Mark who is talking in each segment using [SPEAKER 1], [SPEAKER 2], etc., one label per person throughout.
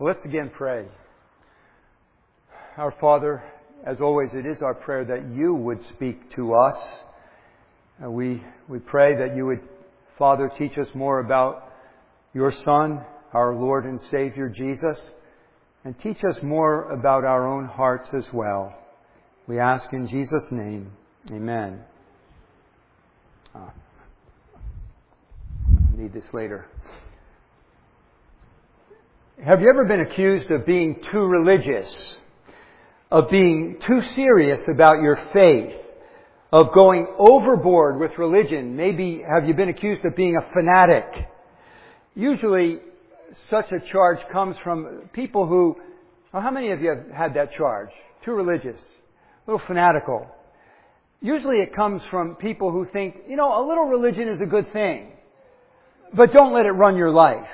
[SPEAKER 1] Well, let's again pray. Our Father, as always, it is our prayer that you would speak to us. We pray that you would, Father, teach us more about your Son, our Lord and Savior Jesus, and teach us more about our own hearts as well. We ask in Jesus' name. Amen. I'll need this later. Have you ever been accused of being too religious, of being too serious about your faith, of going overboard with religion? Maybe have you been accused of being a fanatic? Usually such a charge comes from people who, how many of you have had that charge? Too religious, a little fanatical. Usually it comes from people who think, a little religion is a good thing, but don't let it run your life.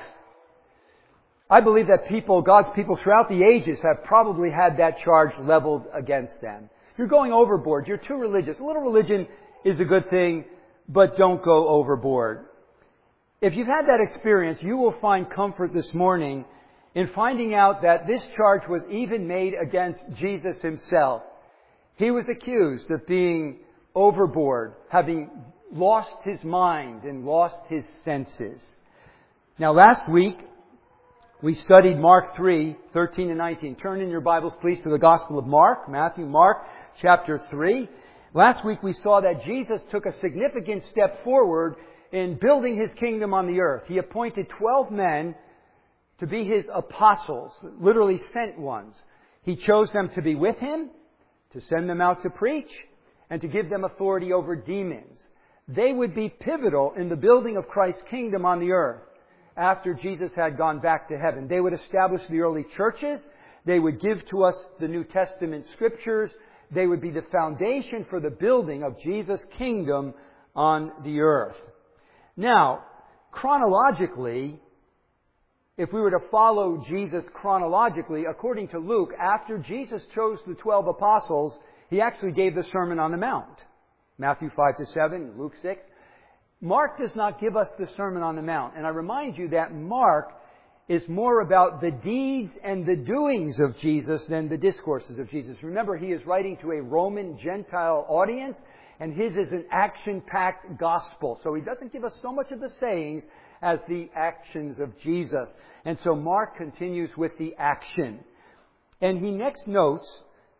[SPEAKER 1] I believe that God's people throughout the ages have probably had that charge leveled against them. You're going overboard. You're too religious. A little religion is a good thing, but don't go overboard. If you've had that experience, you will find comfort this morning in finding out that this charge was even made against Jesus himself. He was accused of being overboard, having lost his mind and lost his senses. Now, last week, we studied Mark 3, 13 and 19. Turn in your Bibles, please, to the Gospel of Mark, Mark, chapter 3. Last week we saw that Jesus took a significant step forward in building his kingdom on the earth. He appointed 12 men to be his apostles, literally sent ones. He chose them to be with him, to send them out to preach, and to give them authority over demons. They would be pivotal in the building of Christ's kingdom on the earth. After Jesus had gone back to heaven, they would establish the early churches. They would give to us the New Testament scriptures. They would be the foundation for the building of Jesus' kingdom on the earth. Now, chronologically, if we were to follow Jesus chronologically, according to Luke, after Jesus chose the 12 apostles, he actually gave the Sermon on the Mount. Matthew 5-7, Luke 6. Mark does not give us the Sermon on the Mount. And I remind you that Mark is more about the deeds and the doings of Jesus than the discourses of Jesus. Remember, he is writing to a Roman Gentile audience, and his is an action-packed gospel. So he doesn't give us so much of the sayings as the actions of Jesus. And so Mark continues with the action. And he next notes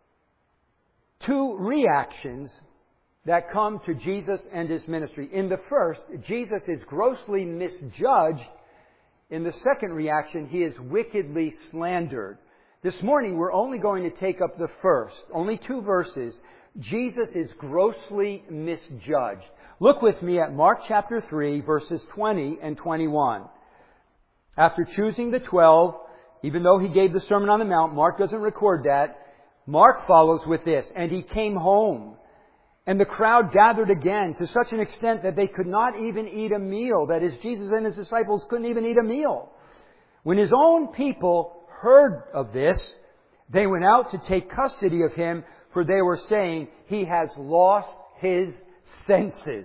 [SPEAKER 1] two reactions that come to Jesus and his ministry. In the first, Jesus is grossly misjudged. In the second reaction, he is wickedly slandered. This morning, we're only going to take up the first. Only 2 verses. Jesus is grossly misjudged. Look with me at Mark chapter 3, verses 20 and 21. After choosing the 12, even though he gave the Sermon on the Mount, Mark doesn't record that. Mark follows with this, and he came home. And the crowd gathered again to such an extent that they could not even eat a meal. That is, Jesus and his disciples couldn't even eat a meal. When his own people heard of this, they went out to take custody of him, for they were saying, he has lost his senses.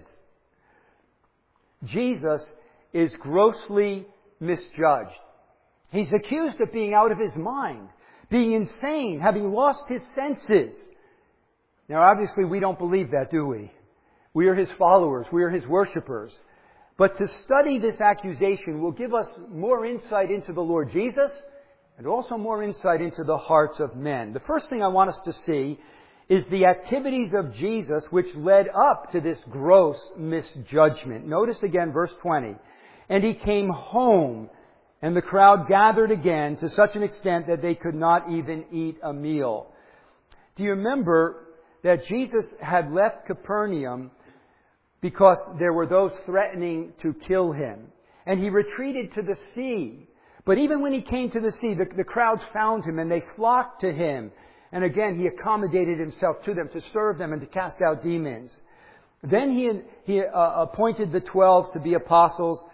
[SPEAKER 1] Jesus is grossly misjudged. He's accused of being out of his mind, being insane, having lost his senses. Now, obviously, we don't believe that, do we? We are his followers. We are his worshipers. But to study this accusation will give us more insight into the Lord Jesus and also more insight into the hearts of men. The first thing I want us to see is the activities of Jesus which led up to this gross misjudgment. Notice again verse 20. And he came home, and the crowd gathered again to such an extent that they could not even eat a meal. Do you remember that Jesus had left Capernaum because there were those threatening to kill him? And he retreated to the sea. But even when he came to the sea, the crowds found him and they flocked to him. And again, he accommodated himself to them to serve them and to cast out demons. Then he appointed the 12 to be apostles.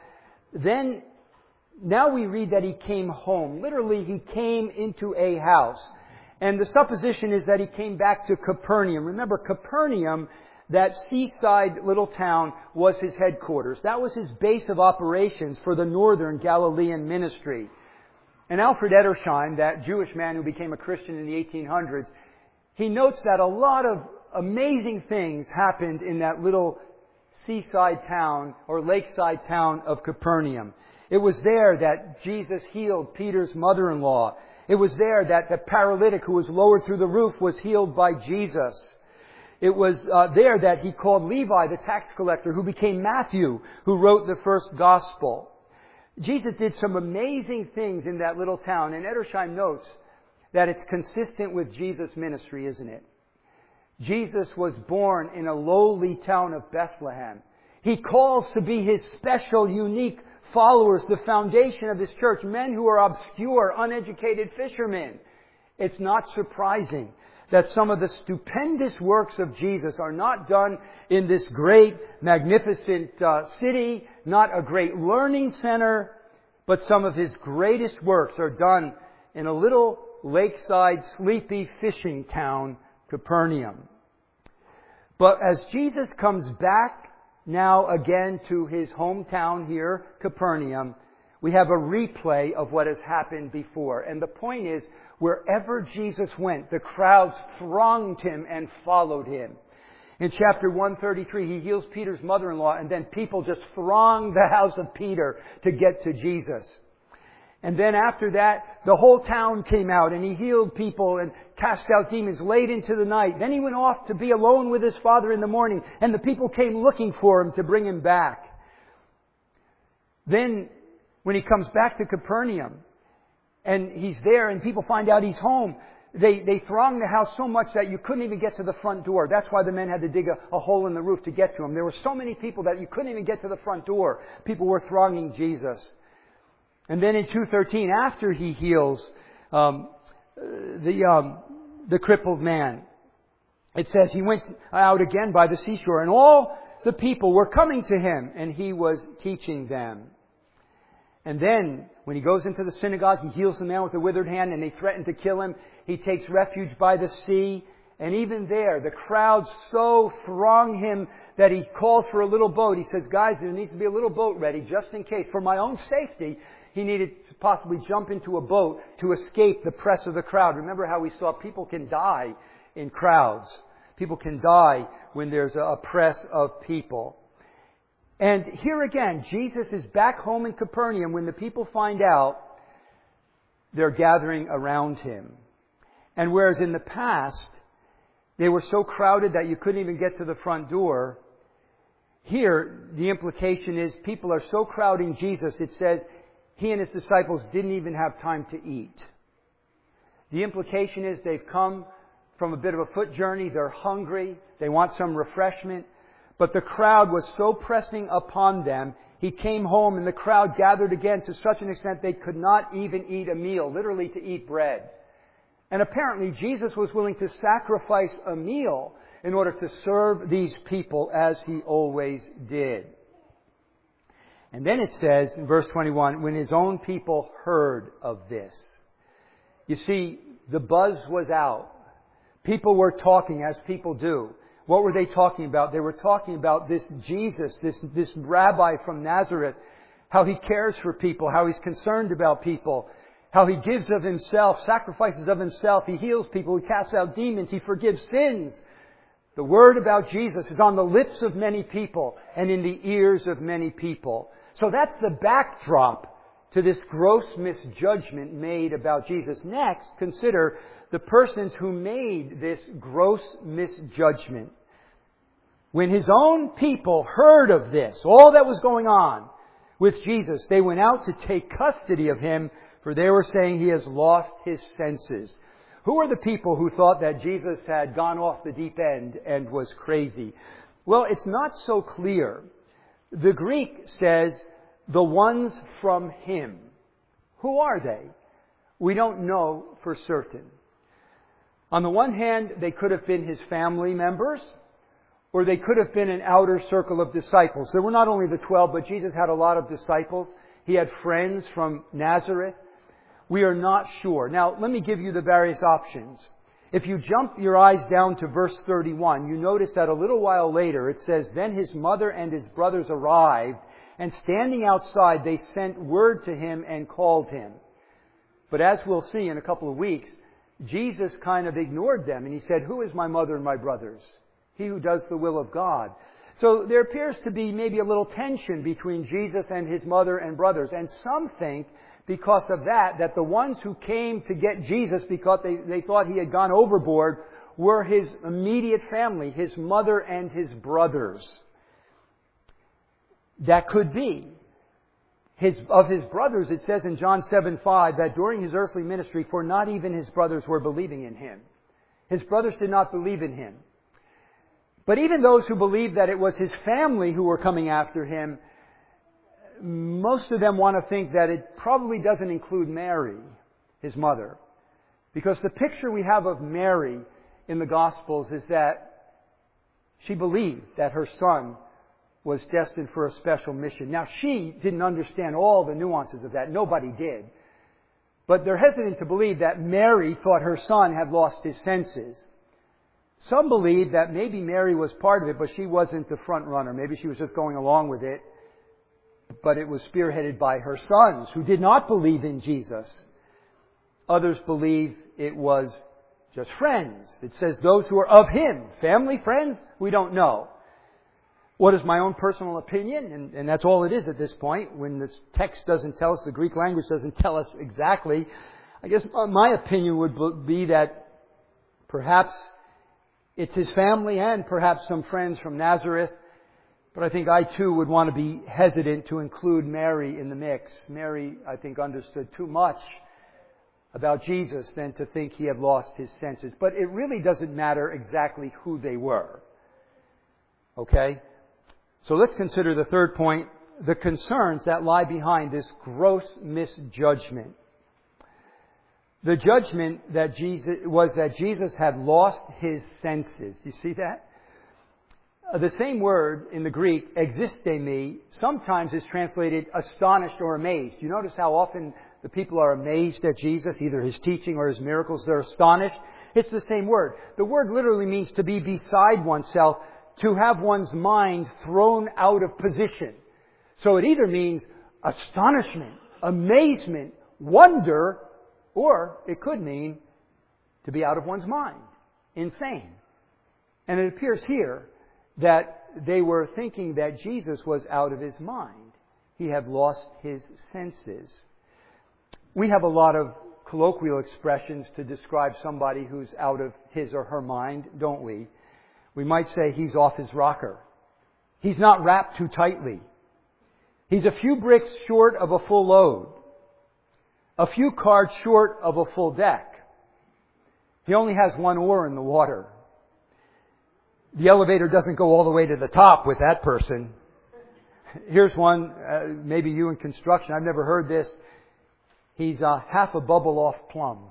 [SPEAKER 1] Now we read that he came home. Literally, he came into a house. And the supposition is that he came back to Capernaum. Remember, Capernaum, that seaside little town, was his headquarters. That was his base of operations for the northern Galilean ministry. And Alfred Edersheim, that Jewish man who became a Christian in the 1800s, he notes that a lot of amazing things happened in that little seaside town or lakeside town of Capernaum. It was there that Jesus healed Peter's mother-in-law. It was there that the paralytic who was lowered through the roof was healed by Jesus. It was there that he called Levi, the tax collector, who became Matthew, who wrote the first gospel. Jesus did some amazing things in that little town, and Edersheim notes that it's consistent with Jesus' ministry, isn't it? Jesus was born in a lowly town of Bethlehem. He calls to be His special, unique followers, the foundation of His church, men who are obscure, uneducated fishermen. It's not surprising that some of the stupendous works of Jesus are not done in this great, magnificent city, not a great learning center, but some of His greatest works are done in a little lakeside, sleepy fishing town, Capernaum. But as Jesus comes back now again to His hometown here, Capernaum, we have a replay of what has happened before. And the point is, wherever Jesus went, the crowds thronged Him and followed Him. In chapter 133, He heals Peter's mother-in-law, and then people just thronged the house of Peter to get to Jesus. And then after that, the whole town came out and He healed people and cast out demons late into the night. Then He went off to be alone with His Father in the morning, and the people came looking for Him to bring Him back. Then, when He comes back to Capernaum, and He's there and people find out He's home, they throng the house so much that you couldn't even get to the front door. That's why the men had to dig a hole in the roof to get to Him. There were so many people that you couldn't even get to the front door. People were thronging Jesus. And then in 2:13, after He heals the crippled man, it says He went out again by the seashore, and all the people were coming to Him, and He was teaching them. And then, when He goes into the synagogue, He heals the man with the withered hand, and they threaten to kill Him. He takes refuge by the sea. And even there, the crowds so throng Him that He calls for a little boat. He says, guys, there needs to be a little boat ready just in case. For my own safety, He needed to possibly jump into a boat to escape the press of the crowd. Remember how we saw people can die in crowds. People can die when there's a press of people. And here again, Jesus is back home in Capernaum. When the people find out, they're gathering around Him. And whereas in the past, they were so crowded that you couldn't even get to the front door, here the implication is people are so crowding Jesus, it says He and His disciples didn't even have time to eat. The implication is they've come from a bit of a foot journey, they're hungry, they want some refreshment. But the crowd was so pressing upon them, He came home and the crowd gathered again to such an extent they could not even eat a meal, literally to eat bread. And apparently Jesus was willing to sacrifice a meal in order to serve these people as He always did. And then it says in verse 21, when His own people heard of this. You see, the buzz was out. People were talking as people do. What were they talking about? They were talking about this Jesus, this rabbi from Nazareth, how He cares for people, how He's concerned about people, how He gives of Himself, sacrifices of Himself, He heals people, He casts out demons, He forgives sins. The word about Jesus is on the lips of many people and in the ears of many people. So that's the backdrop to this gross misjudgment made about Jesus. Next, consider the persons who made this gross misjudgment. When His own people heard of this, all that was going on with Jesus, they went out to take custody of Him, for they were saying He has lost His senses. Who are the people who thought that Jesus had gone off the deep end and was crazy? Well, it's not so clear. The Greek says, the ones from Him. Who are they? We don't know for certain. On the one hand, they could have been His family members, or they could have been an outer circle of disciples. There were not only the 12, but Jesus had a lot of disciples. He had friends from Nazareth. We are not sure. Now, let me give you the various options. If you jump your eyes down to verse 31, you notice that a little while later it says, then His mother and His brothers arrived, and standing outside they sent word to Him and called Him. But as we'll see in a couple of weeks, Jesus kind of ignored them and he said, "Who is my mother and my brothers? He who does the will of God." So there appears to be maybe a little tension between Jesus and his mother and brothers. And some think, because of that the ones who came to get Jesus because they thought he had gone overboard were his immediate family, his mother and his brothers. That could be. Of his brothers, it says in John 7:5 that during his earthly ministry, for not even his brothers were believing in him. His brothers did not believe in him. But even those who believed that it was his family who were coming after him, most of them want to think that it probably doesn't include Mary, his mother. Because the picture we have of Mary in the Gospels is that she believed that her son was destined for a special mission. Now, she didn't understand all the nuances of that. Nobody did. But they're hesitant to believe that Mary thought her son had lost his senses. Some believe that maybe Mary was part of it, but she wasn't the front runner. Maybe she was just going along with it. But it was spearheaded by her sons, who did not believe in Jesus. Others believe it was just friends. It says those who are of him. Family, friends, we don't know. What is my own personal opinion? And that's all it is at this point. When this text doesn't tell us, the Greek language doesn't tell us exactly. I guess my opinion would be that perhaps it's his family and perhaps some friends from Nazareth. But I think I too would want to be hesitant to include Mary in the mix. Mary, I think, understood too much about Jesus than to think he had lost his senses. But it really doesn't matter exactly who they were. Okay? So let's consider the third point, the concerns that lie behind this gross misjudgment. The judgment that Jesus had lost his senses. Do you see that? The same word in the Greek, existemi, sometimes is translated astonished or amazed. You notice how often the people are amazed at Jesus, either his teaching or his miracles. They're astonished. It's the same word. The word literally means to be beside oneself, to have one's mind thrown out of position. So it either means astonishment, amazement, wonder, or it could mean to be out of one's mind, insane. And it appears here that they were thinking that Jesus was out of his mind. He had lost his senses. We have a lot of colloquial expressions to describe somebody who's out of his or her mind, don't we? We might say he's off his rocker. He's not wrapped too tightly. He's a few bricks short of a full load. A few cards short of a full deck. He only has one oar in the water. The elevator doesn't go all the way to the top with that person. Here's one, maybe you in construction. I've never heard this. He's half a bubble off plumb.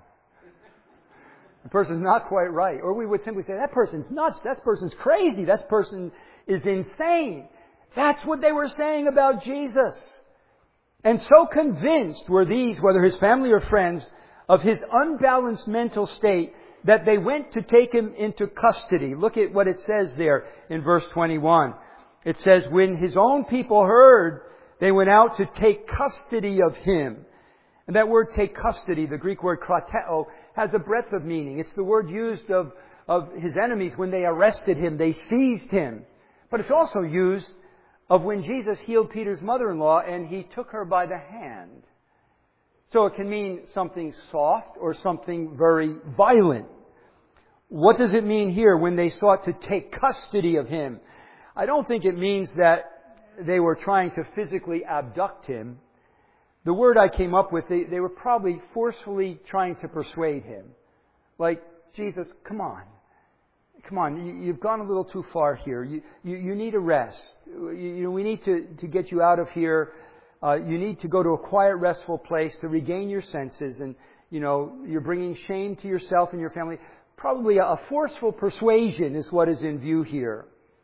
[SPEAKER 1] The person's not quite right. Or we would simply say, that person's nuts. That person's crazy. That person is insane. That's what they were saying about Jesus. And so convinced were these, whether his family or friends, of his unbalanced mental state that they went to take him into custody. Look at what it says there in verse 21. It says, when his own people heard, they went out to take custody of him. And that word take custody, the Greek word krateo, has a breadth of meaning. It's the word used of his enemies when they arrested him, they seized him. But it's also used of when Jesus healed Peter's mother-in-law and he took her by the hand. So it can mean something soft or something very violent. What does it mean here when they sought to take custody of him? I don't think it means that they were trying to physically abduct him. The word I came up with, they were probably forcefully trying to persuade him. Like, Jesus, come on. Come on, you've gone a little too far here. You need a rest. We need to get you out of here. You need to go to a quiet, restful place to regain your senses. And, you're bringing shame to yourself and your family. Probably a forceful persuasion is what is in view here.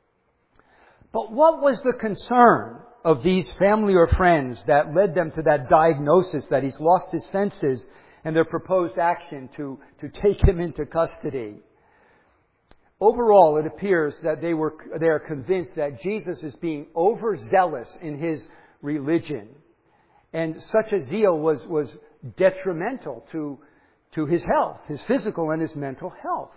[SPEAKER 1] But what was the concern of these family or friends that led them to that diagnosis that he's lost his senses and their proposed action to take him into custody? Overall, it appears that they are convinced that Jesus is being overzealous in his religion. And such a zeal was detrimental to his health, his physical and his mental health.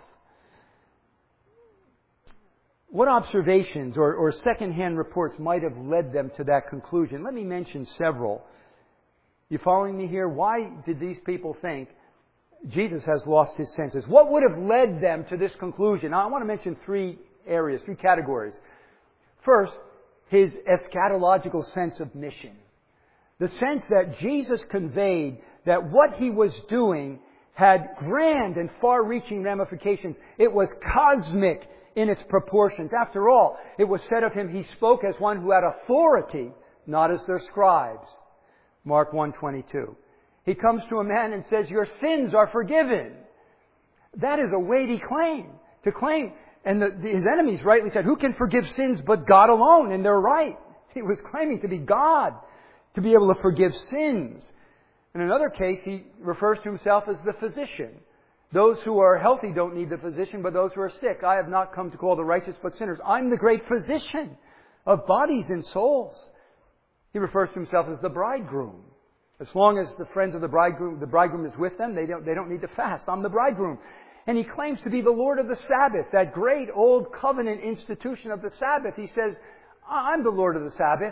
[SPEAKER 1] What observations or secondhand reports might have led them to that conclusion? Let me mention several. You following me here? Why did these people think Jesus has lost his senses? What would have led them to this conclusion? Now, I want to mention three areas, three categories. First, his eschatological sense of mission. The sense that Jesus conveyed that what he was doing had grand and far-reaching ramifications. It was cosmic in its proportions. After all, it was said of him, he spoke as one who had authority, not as their scribes. Mark 1:22. He comes to a man and says, your sins are forgiven. That is a weighty claim. To claim, and his enemies rightly said, who can forgive sins but God alone? And they're right. He was claiming to be God, to be able to forgive sins. In another case, he refers to himself as the physician. Those who are healthy don't need the physician, but those who are sick. I have not come to call the righteous but sinners. I'm the great physician of bodies and souls. He refers to himself as the bridegroom. As long as the friends of the bridegroom is with them, they don't need to fast. I'm the bridegroom. And he claims to be the Lord of the Sabbath, that great old covenant institution of the Sabbath. He says, I'm the Lord of the Sabbath.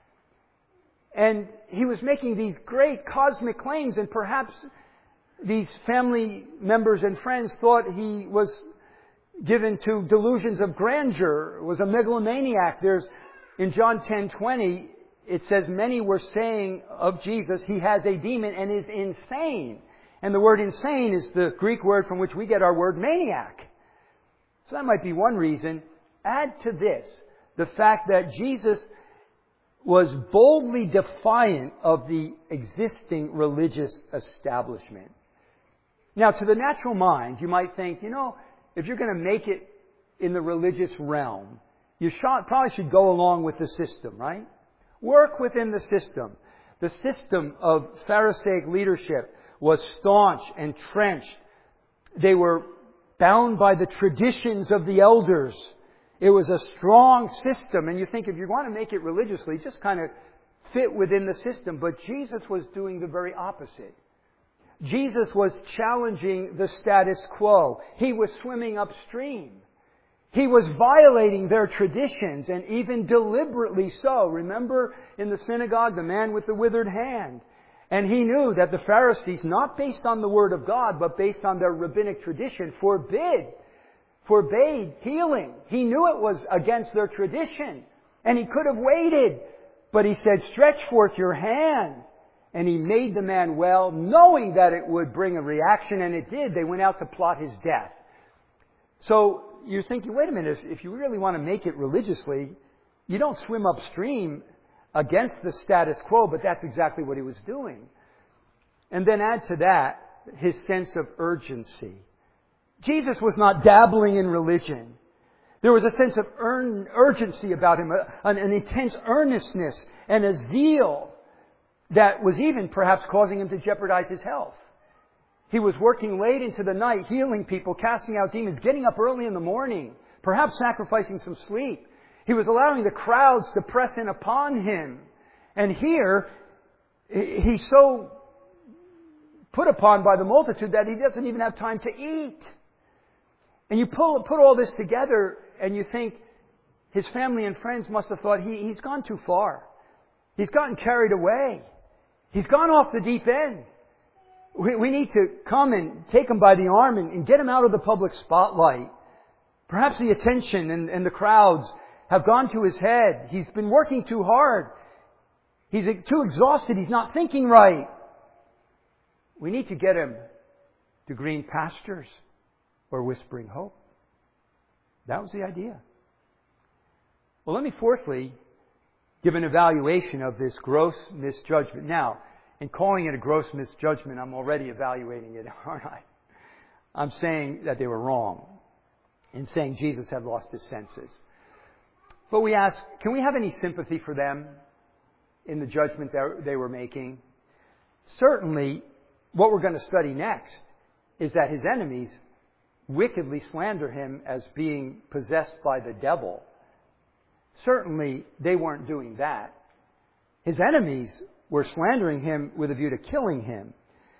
[SPEAKER 1] And he was making these great cosmic claims, and perhaps these family members and friends thought he was given to delusions of grandeur, was a megalomaniac. In John 10:20, it says, many were saying of Jesus, he has a demon and is insane. And the word insane is the Greek word from which we get our word maniac. So that might be one reason. Add to this the fact that Jesus was boldly defiant of the existing religious establishment. Now, to the natural mind, you might think, if you're going to make it in the religious realm, you probably should go along with the system, right? Work within the system. The system of Pharisaic leadership was staunch, entrenched. They were bound by the traditions of the elders. It was a strong system. And you think if you want to make it religiously, just kind of fit within the system. But Jesus was doing the very opposite. Jesus was challenging the status quo. He was swimming upstream. He was violating their traditions, and even deliberately so. Remember in the synagogue, the man with the withered hand. And he knew that the Pharisees, not based on the Word of God, but based on their rabbinic tradition, forbade healing. He knew it was against their tradition. And he could have waited. But he said, stretch forth your hand. And he made the man well, knowing that it would bring a reaction, and it did. They went out to plot his death. So you're thinking, wait a minute, if you really want to make it religiously, you don't swim upstream against the status quo, but that's exactly what he was doing. And then add to that his sense of urgency. Jesus was not dabbling in religion. There was a sense of urgency about him, an intense earnestness and a zeal that was even perhaps causing him to jeopardize his health. He was working late into the night, healing people, casting out demons, getting up early in the morning, perhaps sacrificing some sleep. He was allowing the crowds to press in upon him. And here, he's so put upon by the multitude that he doesn't even have time to eat. And you put all this together and you think his family and friends must have thought he's gone too far. He's gotten carried away. He's gone off the deep end. We need to come and take him by the arm and get him out of the public spotlight. Perhaps the attention and the crowds have gone to his head. He's been working too hard. He's too exhausted. He's not thinking right. We need to get him to green pastures or whispering hope. That was the idea. Well, let me fourthly give an evaluation of this gross misjudgment. Now, in calling it a gross misjudgment, I'm already evaluating it, aren't I? I'm saying that they were wrong in saying Jesus had lost his senses. But we ask, can we have any sympathy for them in the judgment that they were making? Certainly, what we're going to study next is that his enemies wickedly slander him as being possessed by the devil. Certainly, they weren't doing that. His enemies were slandering him with a view to killing him.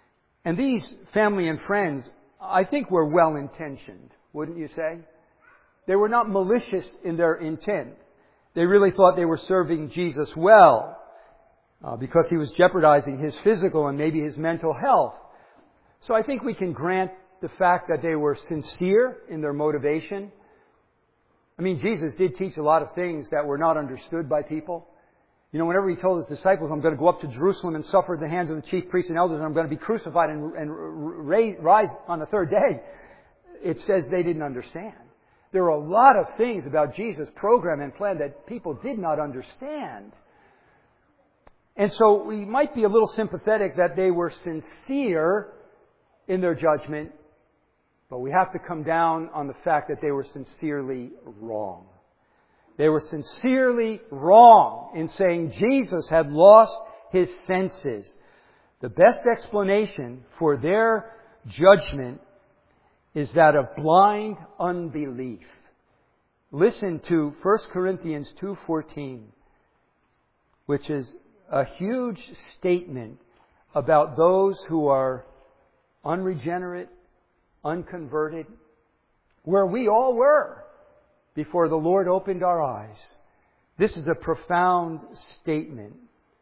[SPEAKER 1] And these family and friends, I think, were well-intentioned, wouldn't you say? They were not malicious in their intent. They really thought they were serving Jesus well because he was jeopardizing his physical and maybe his mental health. So I think we can grant the fact that they were sincere in their motivation. I mean, Jesus did teach a lot of things that were not understood by people. You know, whenever he told his disciples, I'm going to go up to Jerusalem and suffer at the hands of the chief priests and elders, and I'm going to be crucified and rise on the third day, it says they didn't understand. There are a lot of things about Jesus' program and plan that people did not understand. And so we might be a little sympathetic that they were sincere in their judgment, but we have to come down on the fact that they were sincerely wrong. They were sincerely wrong in saying Jesus had lost his senses. The best explanation for their judgment is that of blind unbelief. Listen to 1 Corinthians 2:14, which is a huge statement about those who are unregenerate, unconverted, where we all were before the Lord opened our eyes. This is a profound statement.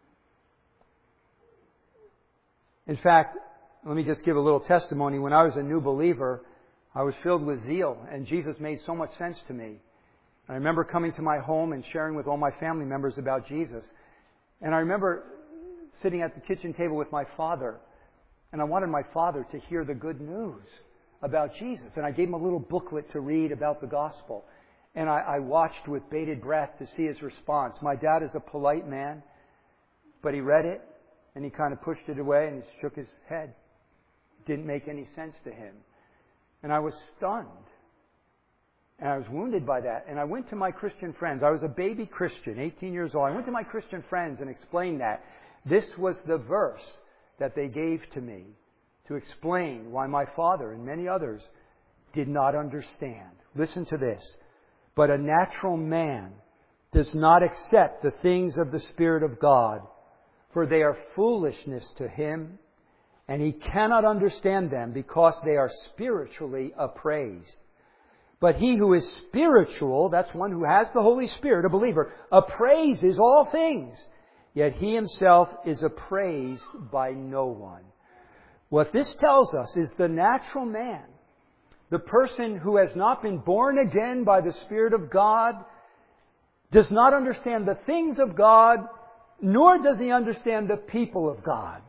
[SPEAKER 1] In fact, let me just give a little testimony. When I was a new believer, I was filled with zeal, and Jesus made so much sense to me. I remember coming to my home and sharing with all my family members about Jesus. And I remember sitting at the kitchen table with my father, and I wanted my father to hear the good news about Jesus. And I gave him a little booklet to read about the gospel. And I watched with bated breath to see his response. My dad is a polite man, but he read it, and he kind of pushed it away, and he shook his head. It didn't make any sense to him. And I was stunned. And I was wounded by that. And I went to my Christian friends. I was a baby Christian, 18 years old. I went to my Christian friends and explained that. This was the verse that they gave to me to explain why my father and many others did not understand. Listen to this. But a natural man does not accept the things of the Spirit of God, for they are foolishness to him, and he cannot understand them because they are spiritually appraised. But he who is spiritual, that's one who has the Holy Spirit, a believer, appraises all things, yet he himself is appraised by no one. What this tells us is the natural man, the person who has not been born again by the Spirit of God, does not understand the things of God, nor does he understand the people of God.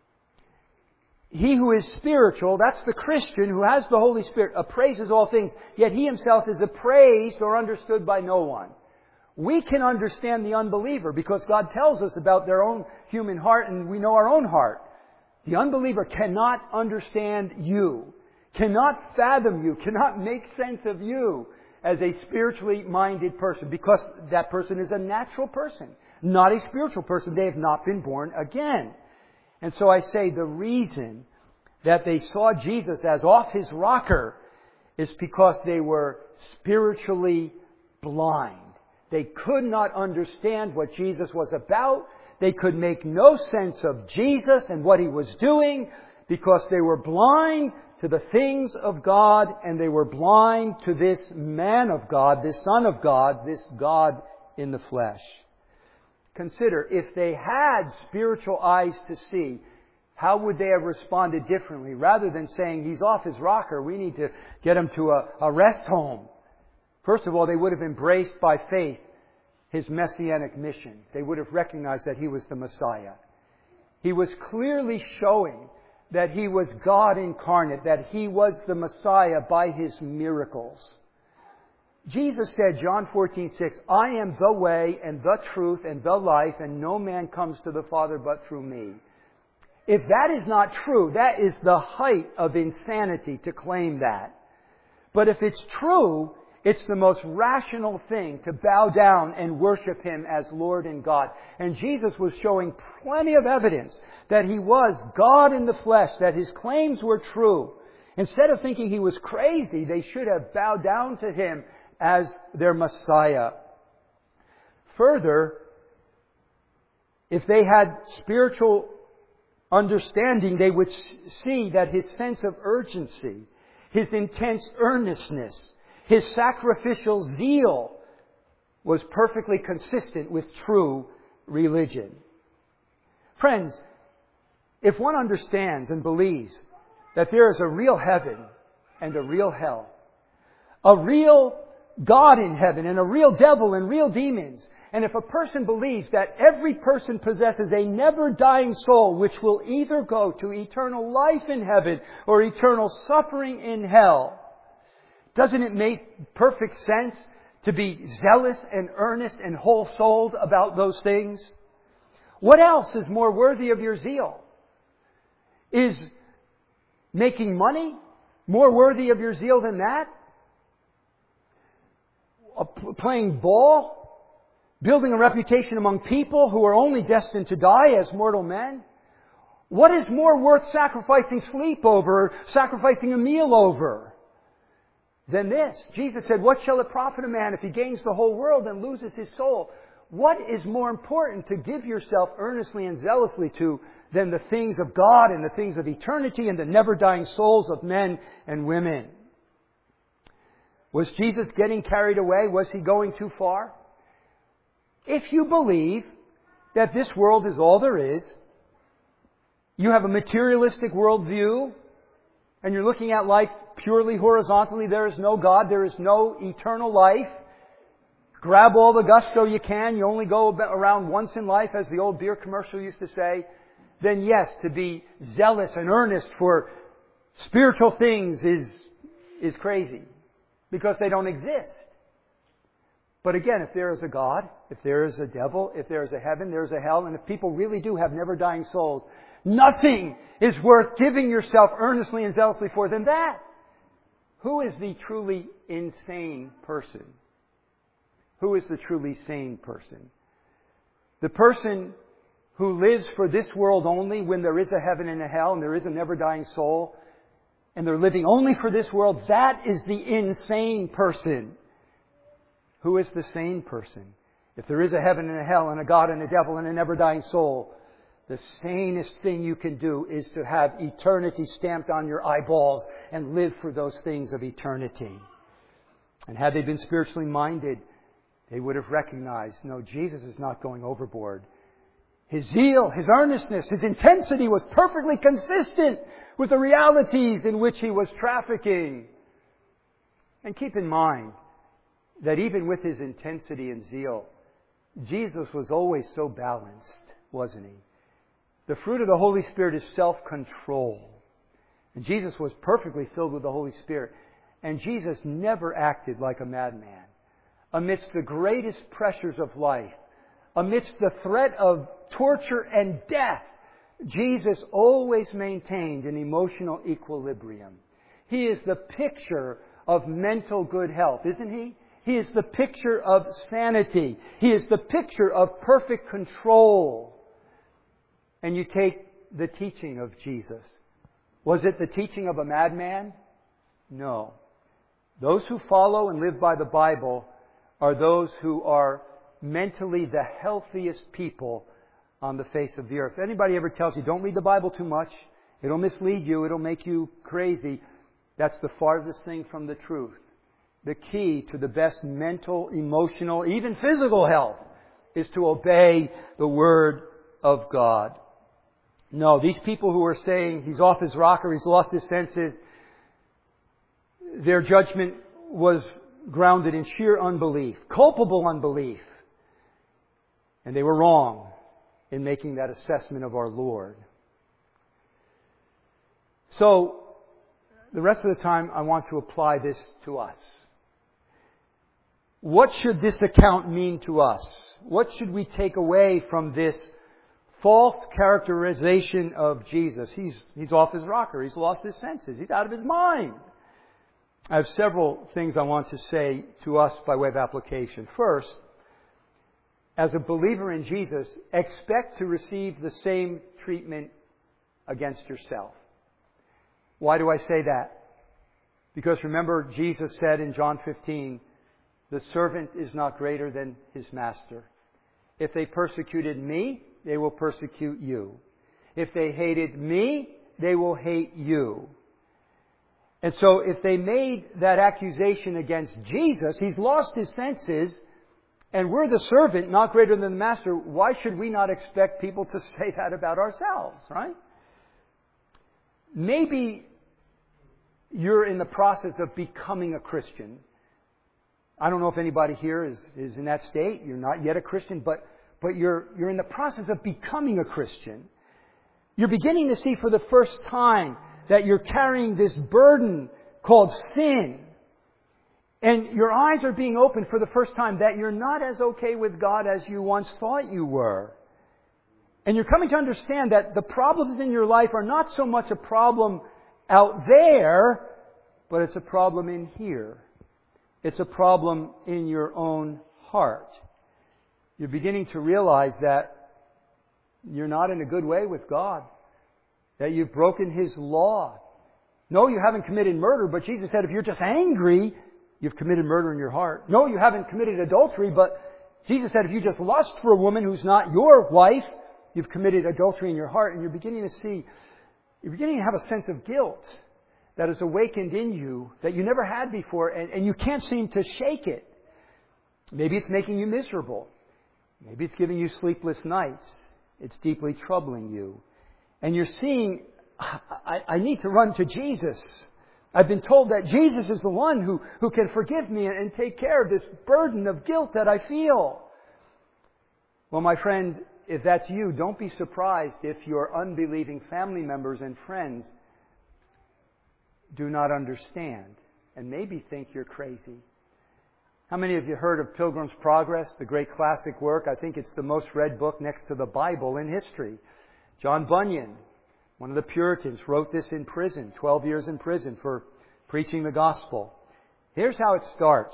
[SPEAKER 1] He who is spiritual, that's the Christian who has the Holy Spirit, appraises all things, yet he himself is appraised or understood by no one. We can understand the unbeliever because God tells us about their own human heart, and we know our own heart. The unbeliever cannot understand you, cannot fathom you, cannot make sense of you as a spiritually minded person, because that person is a natural person, not a spiritual person. They have not been born again. And so I say the reason that they saw Jesus as off his rocker is because they were spiritually blind. They could not understand what Jesus was about. They could make no sense of Jesus and what he was doing because they were blind to the things of God, and they were blind to this man of God, this Son of God, this God in the flesh. Consider, if they had spiritual eyes to see, how would they have responded differently? Rather than saying, he's off his rocker, we need to get him to a rest home. First of all, they would have embraced by faith his messianic mission. They would have recognized that he was the Messiah. He was clearly showing that he was God incarnate, that he was the Messiah by his miracles. Jesus said, John 14:6, I am the way and the truth and the life, and no man comes to the Father but through me. If that is not true, that is the height of insanity to claim that. But if it's true, it's the most rational thing to bow down and worship him as Lord and God. And Jesus was showing plenty of evidence that he was God in the flesh, that his claims were true. Instead of thinking he was crazy, they should have bowed down to him as their Messiah. Further, if they had spiritual understanding, they would see that his sense of urgency, his intense earnestness, his sacrificial zeal was perfectly consistent with true religion. Friends, if one understands and believes that there is a real heaven and a real hell, a real God in heaven and a real devil and real demons, and if a person believes that every person possesses a never-dying soul which will either go to eternal life in heaven or eternal suffering in hell, doesn't it make perfect sense to be zealous and earnest and whole-souled about those things? What else is more worthy of your zeal? Is making money more worthy of your zeal than that? Playing ball? Building a reputation among people who are only destined to die as mortal men? What is more worth sacrificing sleep over, sacrificing a meal over, than this? Jesus said, "What shall it profit a man if he gains the whole world and loses his soul?" What is more important to give yourself earnestly and zealously to than the things of God and the things of eternity and the never-dying souls of men and women? Was Jesus getting carried away? Was he going too far? If you believe that this world is all there is, you have a materialistic worldview, and you're looking at life purely horizontally, there is no God, there is no eternal life, grab all the gusto you can, you only go around once in life, as the old beer commercial used to say, then yes, to be zealous and earnest for spiritual things is crazy, because they don't exist. But again, if there is a God, if there is a devil, if there is a heaven, there is a hell, and if people really do have never-dying souls, nothing is worth giving yourself earnestly and zealously for than that. Who is the truly insane person? Who is the truly sane person? The person who lives for this world only when there is a heaven and a hell and there is a never-dying soul, and they're living only for this world, that is the insane person. Who is the sane person? If there is a heaven and a hell and a God and a devil and a never-dying soul, the sanest thing you can do is to have eternity stamped on your eyeballs and live for those things of eternity. And had they been spiritually minded, they would have recognized, no, Jesus is not going overboard. His zeal, his earnestness, his intensity was perfectly consistent with the realities in which he was trafficking. And keep in mind that even with his intensity and zeal, Jesus was always so balanced, wasn't he? The fruit of the Holy Spirit is self-control. And Jesus was perfectly filled with the Holy Spirit. And Jesus never acted like a madman. Amidst the greatest pressures of life, amidst the threat of torture and death, Jesus always maintained an emotional equilibrium. He is the picture of mental good health, isn't he? He is the picture of sanity. He is the picture of perfect control. And you take the teaching of Jesus. Was it the teaching of a madman? No. Those who follow and live by the Bible are those who are mentally the healthiest people on the face of the earth. If anybody ever tells you, don't read the Bible too much, it'll mislead you, it'll make you crazy, that's the farthest thing from the truth. The key to the best mental, emotional, even physical health is to obey the Word of God. No, these people who are saying he's off his rocker, he's lost his senses, their judgment was grounded in sheer unbelief, culpable unbelief. And they were wrong in making that assessment of our Lord. So, the rest of the time I want to apply this to us. What should this account mean to us? What should we take away from this false characterization of Jesus? He's off his rocker. He's lost his senses. He's out of his mind. I have several things I want to say to us by way of application. First, as a believer in Jesus, expect to receive the same treatment against yourself. Why do I say that? Because remember, Jesus said in John 15, the servant is not greater than his master. If they persecuted me, they will persecute you. If they hated me, they will hate you. And so if they made that accusation against Jesus, He's lost His senses, and we're the servant, not greater than the master. Why should we not expect people to say that about ourselves, right? Maybe you're in the process of becoming a Christian. I don't know if anybody here is in that state. You're not yet a Christian, but you're in the process of becoming a Christian. You're beginning to see for the first time that you're carrying this burden called sin. And your eyes are being opened for the first time that you're not as okay with God as you once thought you were. And you're coming to understand that the problems in your life are not so much a problem out there, but it's a problem in here. It's a problem in your own heart. You're beginning to realize that you're not in a good way with God. That you've broken His law. No, you haven't committed murder, but Jesus said if you're just angry, you've committed murder in your heart. No, you haven't committed adultery, but Jesus said if you just lust for a woman who's not your wife, you've committed adultery in your heart. And you're beginning to have a sense of guilt that is awakened in you that you never had before, and you can't seem to shake it. Maybe it's making you miserable. Maybe it's giving you sleepless nights. It's deeply troubling you. And you're seeing, I need to run to Jesus. I've been told that Jesus is the one who can forgive me and take care of this burden of guilt that I feel. Well, my friend, if that's you, don't be surprised if your unbelieving family members and friends do not understand and maybe think you're crazy. How many of you heard of Pilgrim's Progress, the great classic work? I think it's the most read book next to the Bible in history. John Bunyan, one of the Puritans, wrote this in prison, 12 years in prison for preaching the gospel. Here's how it starts.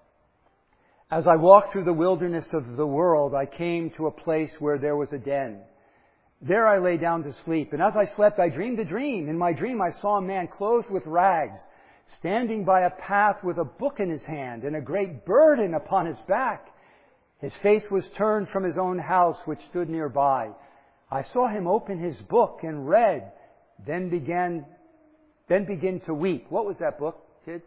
[SPEAKER 1] As I walked through the wilderness of the world, I came to a place where there was a den. There I lay down to sleep, and as I slept, I dreamed a dream. In my dream, I saw a man clothed with rags, standing by a path with a book in his hand and a great burden upon his back. His face was turned from his own house, which stood nearby. I saw him open his book and read, then begin to weep. What was that book, kids?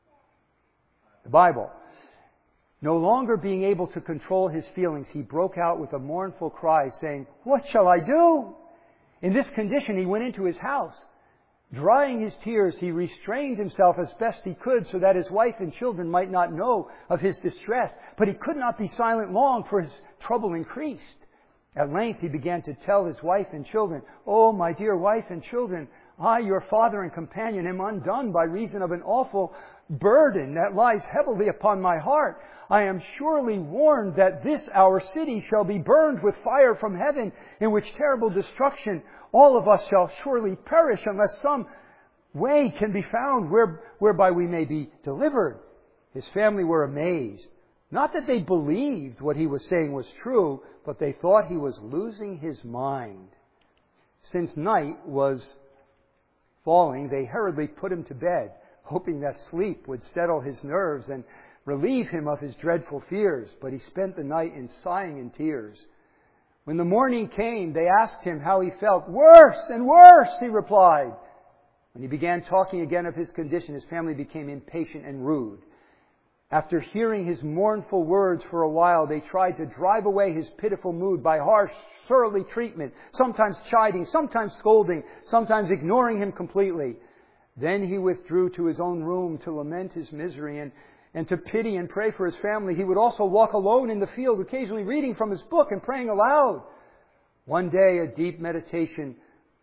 [SPEAKER 1] The Bible. No longer being able to control his feelings, he broke out with a mournful cry, saying, "What shall I do?" In this condition, he went into his house. Drying his tears, he restrained himself as best he could so that his wife and children might not know of his distress. But he could not be silent long, for his trouble increased. At length he began to tell his wife and children, "Oh, my dear wife and children, I, your father and companion, am undone by reason of an awful burden that lies heavily upon my heart. I am surely warned that this our city shall be burned with fire from heaven, in which terrible destruction all of us shall surely perish unless some way can be found whereby we may be delivered." His family were amazed. Not that they believed what he was saying was true, but they thought he was losing his mind. Since night was falling, they hurriedly put him to bed, hoping that sleep would settle his nerves and relieve him of his dreadful fears. But he spent the night in sighing and tears. When the morning came, they asked him how he felt. "Worse and worse," he replied. When he began talking again of his condition, his family became impatient and rude. After hearing his mournful words for a while, they tried to drive away his pitiful mood by harsh, surly treatment, sometimes chiding, sometimes scolding, sometimes ignoring him completely. Then he withdrew to his own room to lament his misery and to pity and pray for his family. He would also walk alone in the field, occasionally reading from his book and praying aloud. One day, in deep meditation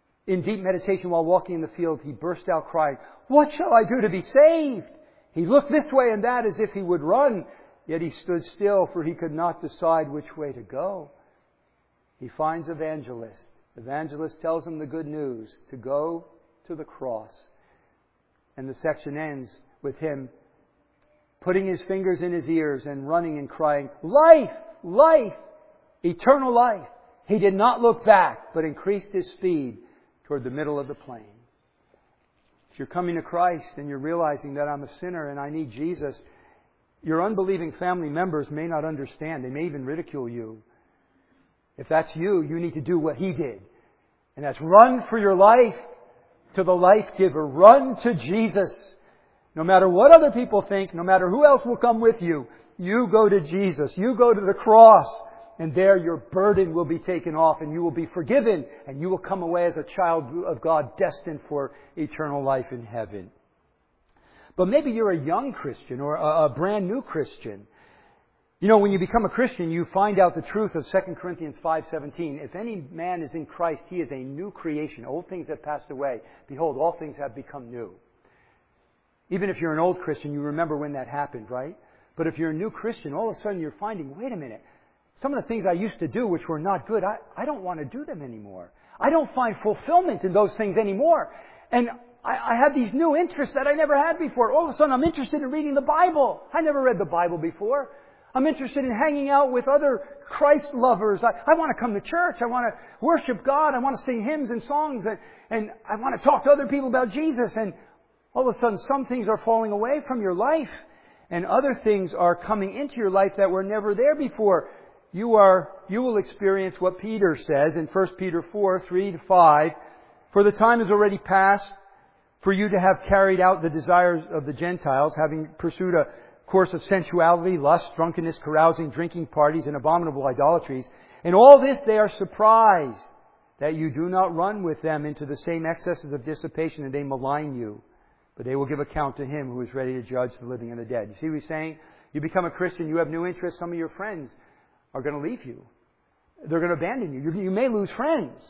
[SPEAKER 1] while walking in the field, he burst out crying, "What shall I do to be saved?" He looked this way and that as if he would run, yet he stood still, for he could not decide which way to go. He finds Evangelist. Evangelist tells him the good news, to go to the cross. And the section ends with him putting his fingers in his ears and running and crying, "Life! Life! Eternal life!" He did not look back, but increased his speed toward the middle of the plain. If you're coming to Christ and you're realizing that I'm a sinner and I need Jesus, your unbelieving family members may not understand. They may even ridicule you. If that's you, you need to do what he did And that's run for your life to the life giver. Run to Jesus. No matter what other people think, no matter who else will come with you, you go to Jesus. You go to the cross. And there your burden will be taken off and you will be forgiven. And you will come away as a child of God destined for eternal life in heaven. But maybe you're a young Christian or a brand new Christian. You know, when you become a Christian, you find out the truth of 2 Corinthians 5:17. If any man is in Christ, he is a new creation. Old things have passed away. Behold, all things have become new. Even if you're an old Christian, you remember when that happened, right? But if you're a new Christian, all of a sudden you're finding, wait a minute, some of the things I used to do which were not good, I don't want to do them anymore. I don't find fulfillment in those things anymore. And I have these new interests that I never had before. All of a sudden I'm interested in reading the Bible. I never read the Bible before. I'm interested in hanging out with other Christ lovers. I want to come to church. I want to worship God. I want to sing hymns and songs. And I want to talk to other people about Jesus. And all of a sudden some things are falling away from your life. And other things are coming into your life that were never there before. You will experience what Peter says in 1 Peter 4:3-5. For the time is already past for you to have carried out the desires of the Gentiles, having pursued a course of sensuality, lust, drunkenness, carousing, drinking parties, and abominable idolatries. In all this they are surprised that you do not run with them into the same excesses of dissipation, and they malign you. But they will give account to Him who is ready to judge the living and the dead. You see what he's saying? You become a Christian, you have new interests, some of your friends are going to leave you. They're going to abandon you. You may lose friends.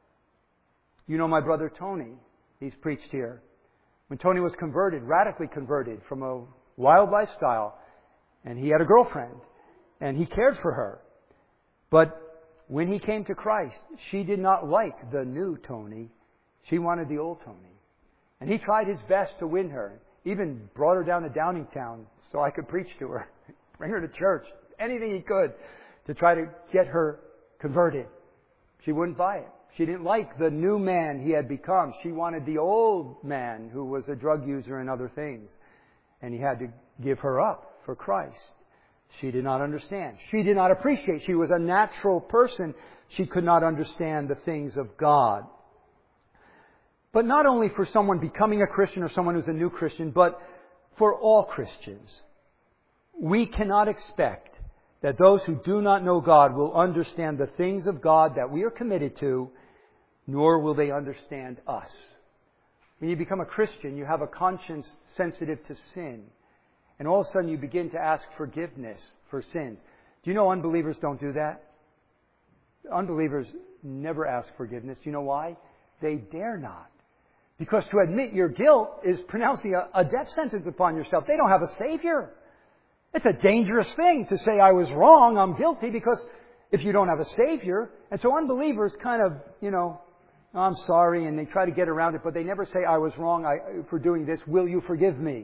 [SPEAKER 1] You know my brother Tony. He's preached here. When Tony was converted, radically converted from a wild lifestyle, and he had a girlfriend, and he cared for her. But when he came to Christ, she did not like the new Tony. She wanted the old Tony. And he tried his best to win her. Even brought her down to Downingtown so I could preach to her. Bring her to church. Anything he could to try to get her converted. She wouldn't buy it. She didn't like the new man he had become. She wanted the old man who was a drug user and other things. And he had to give her up for Christ. She did not understand. She did not appreciate. She was a natural person. She could not understand the things of God. But not only for someone becoming a Christian or someone who's a new Christian, but for all Christians. We cannot expect that those who do not know God will understand the things of God that we are committed to, nor will they understand us. When you become a Christian, you have a conscience sensitive to sin. And all of a sudden you begin to ask forgiveness for sins. Do you know unbelievers don't do that? Unbelievers never ask forgiveness. Do you know why? They dare not. Because to admit your guilt is pronouncing a death sentence upon yourself. They don't have a Savior. It's a dangerous thing to say, I was wrong, I'm guilty, because if you don't have a Savior. And so unbelievers kind of, I'm sorry, and they try to get around it, but they never say, I was wrong for doing this. Will you forgive me?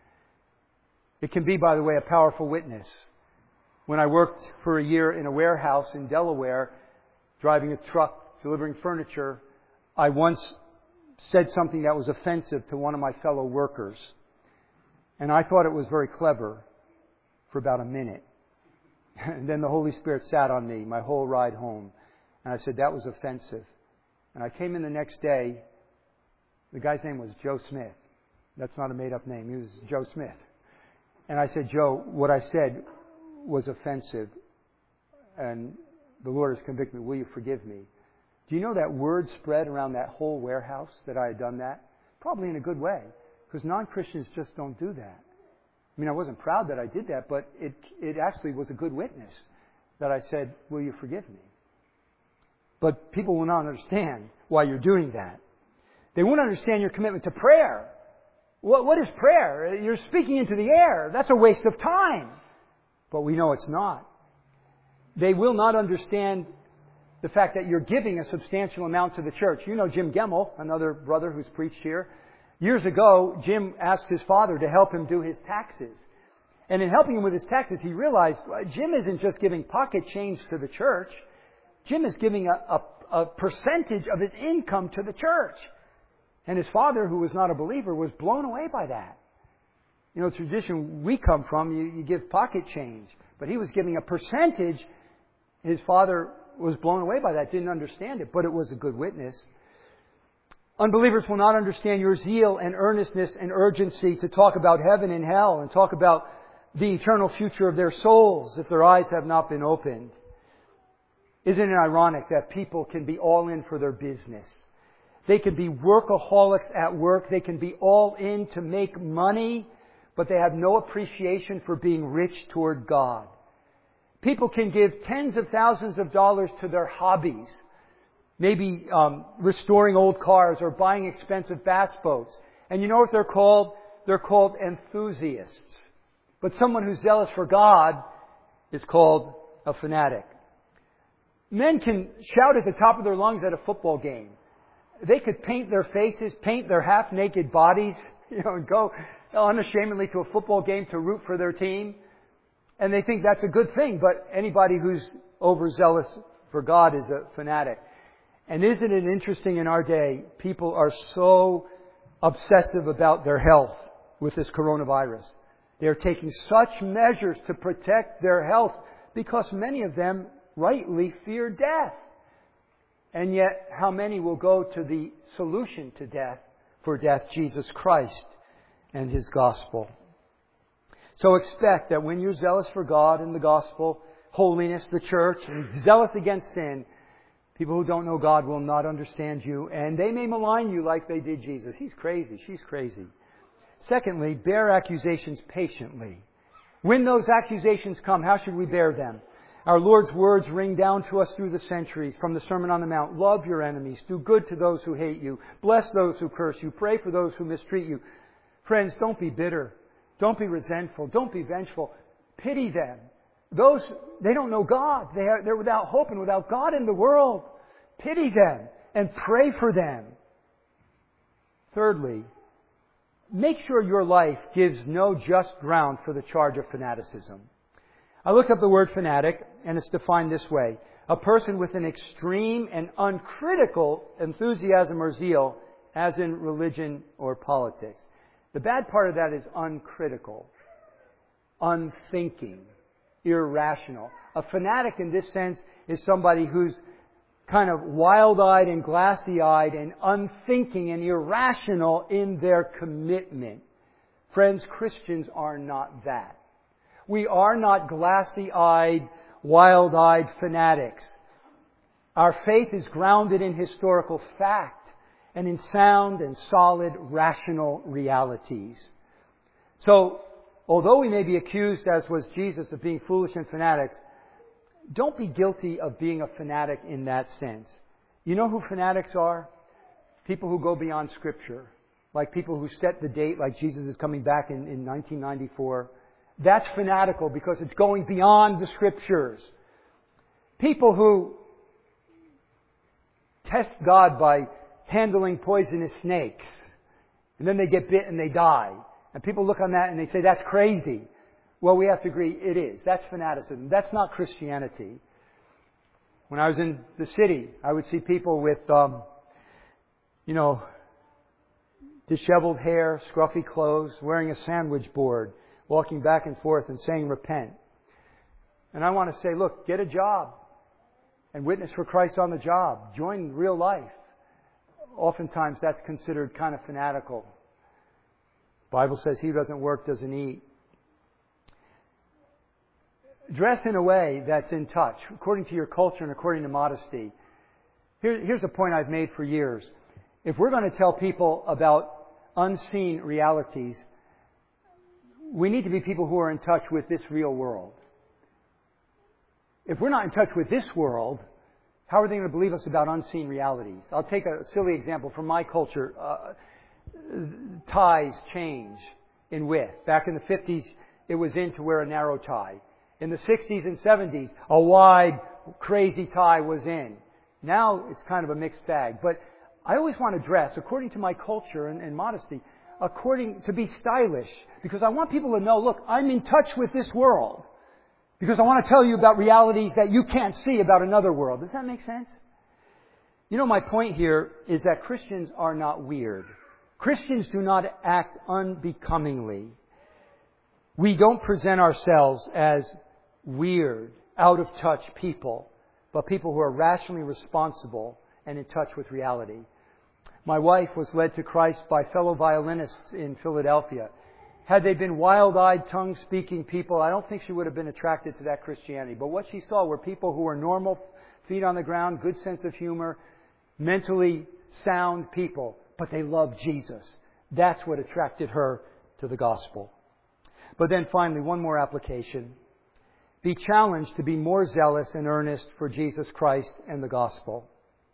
[SPEAKER 1] It can be, by the way, a powerful witness. When I worked for a year in a warehouse in Delaware, driving a truck, delivering furniture, I once said something that was offensive to one of my fellow workers. And I thought it was very clever for about a minute. And then the Holy Spirit sat on me my whole ride home. And I said, that was offensive. And I came in the next day. The guy's name was Joe Smith. That's not a made-up name. He was Joe Smith. And I said, Joe, what I said was offensive. And the Lord has convicted me. Will you forgive me? Do you know that word spread around that whole warehouse that I had done that? Probably in a good way. Because non-Christians just don't do that. I mean, I wasn't proud that I did that, but it actually was a good witness that I said, will you forgive me? But people will not understand why you're doing that. They won't understand your commitment to prayer. What is prayer? You're speaking into the air. That's a waste of time. But we know it's not. They will not understand the fact that you're giving a substantial amount to the church. You know Jim Gemmell, another brother who's preached here. Years ago, Jim asked his father to help him do his taxes. And in helping him with his taxes, he realized Jim isn't just giving pocket change to the church. Jim is giving a percentage of his income to the church. And his father, who was not a believer, was blown away by that. You know, the tradition we come from, you give pocket change. But he was giving a percentage. His father was blown away by that, didn't understand it, but it was a good witness. Unbelievers will not understand your zeal and earnestness and urgency to talk about heaven and hell and talk about the eternal future of their souls if their eyes have not been opened. Isn't it ironic that people can be all in for their business? They can be workaholics at work. They can be all in to make money, but they have no appreciation for being rich toward God. People can give tens of thousands of dollars to their hobbies. Maybe restoring old cars or buying expensive bass boats. And you know what they're called? They're called enthusiasts. But someone who's zealous for God is called a fanatic. Men can shout at the top of their lungs at a football game. They could paint their faces, paint their half-naked bodies, and go unashamedly to a football game to root for their team. And they think that's a good thing. But anybody who's overzealous for God is a fanatic. And isn't it interesting in our day, people are so obsessive about their health with this coronavirus. They're taking such measures to protect their health because many of them rightly fear death. And yet, how many will go to the solution to death, for death, Jesus Christ and His gospel? So expect that when you're zealous for God and the gospel, holiness, the church, and zealous against sin, people who don't know God will not understand you, and they may malign you like they did Jesus. He's crazy. She's crazy. Secondly, bear accusations patiently. When those accusations come, how should we bear them? Our Lord's words ring down to us through the centuries from the Sermon on the Mount. Love your enemies. Do good to those who hate you. Bless those who curse you. Pray for those who mistreat you. Friends, don't be bitter. Don't be resentful. Don't be vengeful. Pity them. They don't know God. They're without hope and without God in the world. Pity them and pray for them. Thirdly, make sure your life gives no just ground for the charge of fanaticism. I looked up the word fanatic, and it's defined this way. A person with an extreme and uncritical enthusiasm or zeal, as in religion or politics. The bad part of that is uncritical, unthinking, irrational. A fanatic in this sense is somebody who's kind of wild-eyed and glassy-eyed and unthinking and irrational in their commitment. Friends, Christians are not that. We are not glassy-eyed, wild-eyed fanatics. Our faith is grounded in historical fact and in sound and solid rational realities. So, although we may be accused, as was Jesus, of being foolish and fanatics, don't be guilty of being a fanatic in that sense. You know who fanatics are? People who go beyond Scripture. Like people who set the date, like Jesus is coming back in 1994. That's fanatical because it's going beyond the Scriptures. People who test God by handling poisonous snakes, and then they get bit and they die. And people look on that and they say, that's crazy. Well, we have to agree it is. That's fanaticism. That's not Christianity. When I was in the city, I would see people with, disheveled hair, scruffy clothes, wearing a sandwich board, walking back and forth and saying, repent. And I want to say, look, get a job and witness for Christ on the job. Join real life. Oftentimes that's considered kind of fanatical. The Bible says he who doesn't work doesn't eat. Dress in a way that's in touch, according to your culture and according to modesty. Here's a point I've made for years. If we're going to tell people about unseen realities, we need to be people who are in touch with this real world. If we're not in touch with this world, how are they going to believe us about unseen realities? I'll take a silly example from my culture. Ties change in width. Back in the 50s, it was in to wear a narrow tie. In the 60s and 70s, a wide, crazy tie was in. Now it's kind of a mixed bag. But I always want to dress according to my culture and modesty, to be stylish. Because I want people to know, look, I'm in touch with this world. Because I want to tell you about realities that you can't see about another world. Does that make sense? You know, my point here is that Christians are not weird. Christians do not act unbecomingly. We don't present ourselves as weird, out of touch people. but people who are rationally responsible and in touch with reality. My wife was led to Christ by fellow violinists in Philadelphia. Had they been wild-eyed, tongue-speaking people, I don't think she would have been attracted to that Christianity. But what she saw were people who were normal, feet on the ground, good sense of humor, mentally sound people, but they loved Jesus. That's what attracted her to the gospel. But then finally, one more application. Be challenged to be more zealous and earnest for Jesus Christ and the gospel.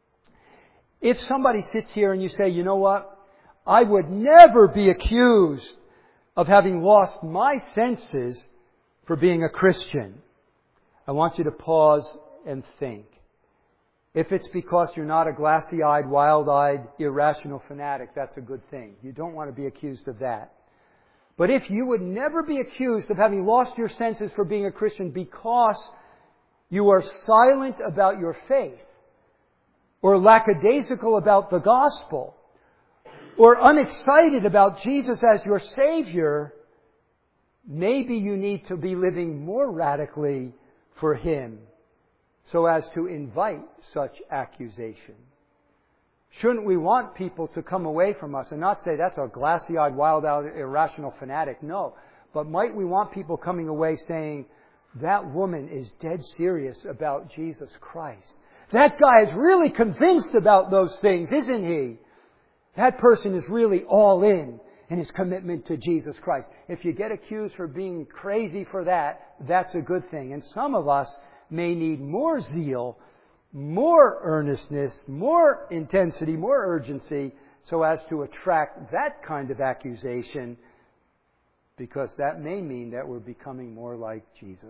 [SPEAKER 1] If somebody sits here and you say, you know what? I would never be accused of having lost my senses for being a Christian. I want you to pause and think. If it's because you're not a glassy-eyed, wild-eyed, irrational fanatic, that's a good thing. You don't want to be accused of that. But if you would never be accused of having lost your senses for being a Christian because you are silent about your faith, or lackadaisical about the gospel, or unexcited about Jesus as your Savior, maybe you need to be living more radically for Him so as to invite such accusation. Shouldn't we want people to come away from us and not say, that's a glassy-eyed, wild-eyed, irrational fanatic? No. But might we want people coming away saying, that woman is dead serious about Jesus Christ. That guy is really convinced about those things, isn't he? That person is really all in his commitment to Jesus Christ. If you get accused for being crazy for that, that's a good thing. And some of us may need more zeal, more earnestness, more intensity, more urgency, so as to attract that kind of accusation, because that may mean that we're becoming more like Jesus.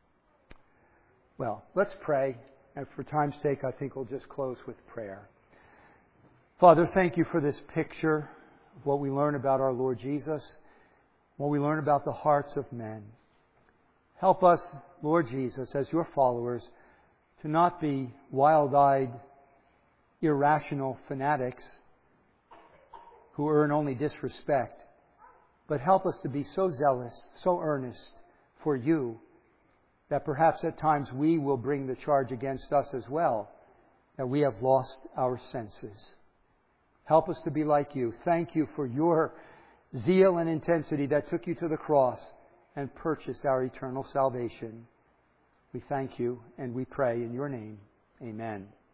[SPEAKER 1] Well, let's pray. And for time's sake, I think we'll just close with prayer. Father, thank you for this picture of what we learn about our Lord Jesus, what we learn about the hearts of men. Help us, Lord Jesus, as your followers, to not be wild-eyed, irrational fanatics who earn only disrespect, but help us to be so zealous, so earnest for you, that perhaps at times we will bring the charge against us as well, that we have lost our senses. Help us to be like you. Thank you for your zeal and intensity that took you to the cross and purchased our eternal salvation. We thank you and we pray in your name. Amen.